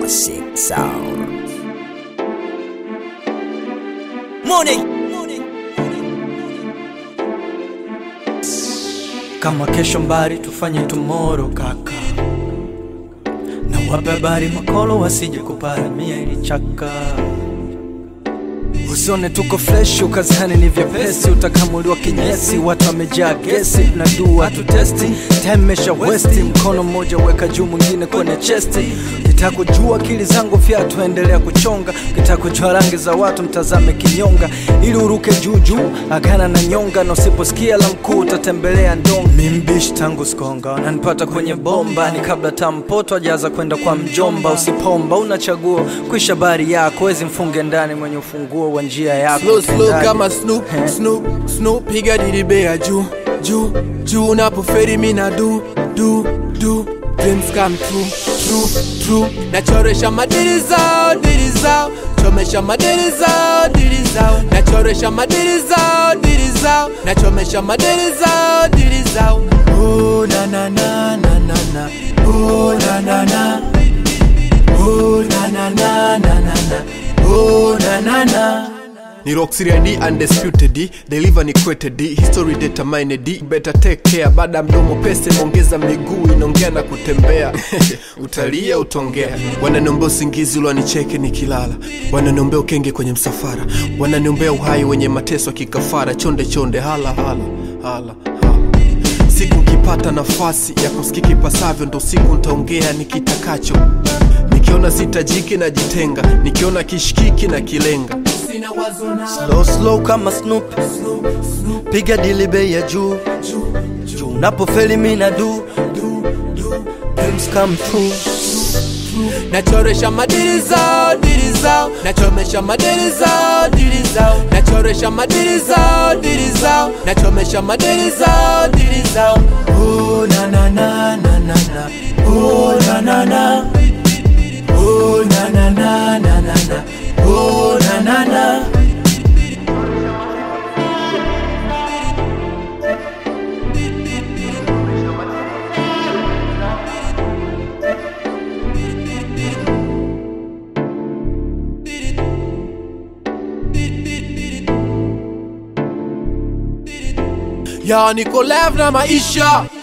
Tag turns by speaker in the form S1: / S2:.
S1: Sick sound. Morning.
S2: Kama kesho mbari tufanye tomorrow kaka. Na wape habari makolo wasije kuparamia ili chaka. Usione tuko fresh ukazani ni vyepesi. Utakamuliwa kinyesi watu wamejaa gesi. Na dua tu testi temesha westi. Mkono mmoja weka juu mwingine kwenye chesti. Kitaka kujua akili zangu fia tuendelea kuchonga. Kitaka kujua rangi za watu mtazame kinyonga. Ili uruke juu juu agana na nyonga. Na usiposikia la mkuu utatembelea ndonga. Mimbishi tangu skonga wananipata kwenye bomba. Ni kabla tampoto ajaza kwenda kwa mjomba. Usipomba unachagua kuisha bari yako. Wezi mfunge ndani mwenye ufunguo wa njia yako.
S3: Slow kama Snoop piga dilibea juu napoferi mina do dreams come true nachoresha madili zao chomesha madili zao nachoresha madili zao nachomesha madili zao oh na na na na na oh na na na oh na na na na na oh na na na ni Roxy D undisputed D deliver ni kwete D history determined D better take care baada mdomo peste ongeza miguu inaongea na kutembea utalia utongea wananiombea usingizi ulonicheke nikilala wananiombea ukenge kwenye msafara wananiombea uhai wenye mateso kikafara chonde hala siku nikipata nafasi ya kusikika ipasavyo ndo siku nitaongea nikitakacho nikiona sitajiki na jitenga nikiona kishikiki na kilenga
S2: Slow kama Snoop piga dilibe ya juu napofeli mina do dreams come true
S3: nachoresha madili zao nachomesha madili zao nachoresha madili zao nachomesha madili zao oh na na na na na oh na na na oh na na na na na oh na na na ya niko live na maisha